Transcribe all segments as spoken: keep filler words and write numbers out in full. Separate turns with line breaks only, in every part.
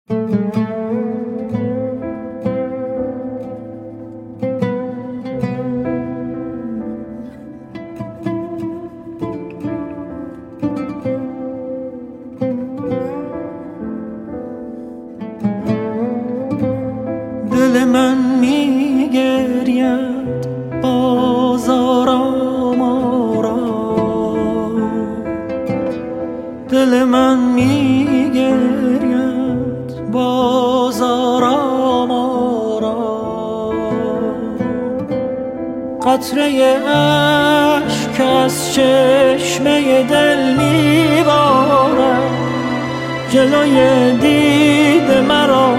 دل من میگرید باز آرام آرام، دل من میگرید باز آرام آرام، قطره اشک از چشمه دل میبارد، جلوی دید مرا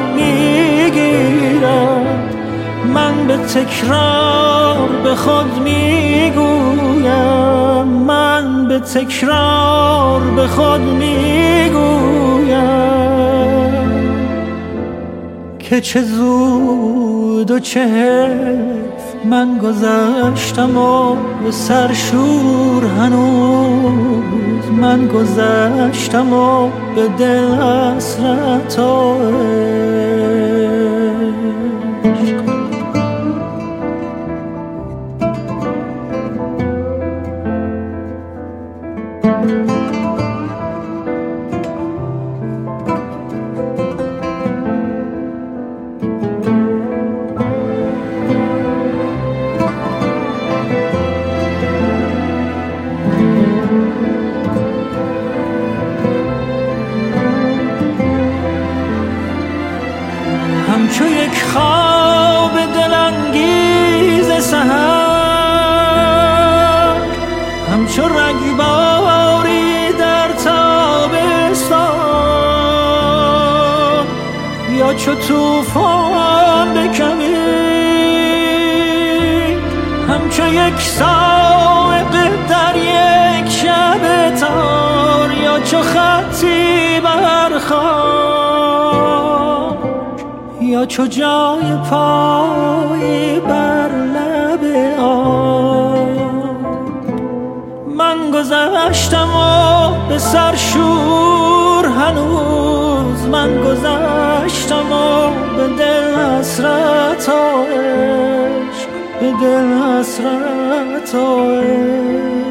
میگیرد، من به تکرار به خود میگویم، من به تکرار به خود میگویم که چه زود و چه حیف من گذشتم و به سرشور هنوز، من گذشتم و به دل حسرت و عشق. همچو یک خواب دلانگیز سحر، همچو رگباری در تابستان، یا چو طوفان بکمید، همچو یک صاعقه در یک شب تار، یا چو خطی بر خاک، یا چو جای پای بر لب آب. من گذشتم و به سرشور هنوز، من گذشتم و به دل حسرت و عشق، به دل حسرت و عشق.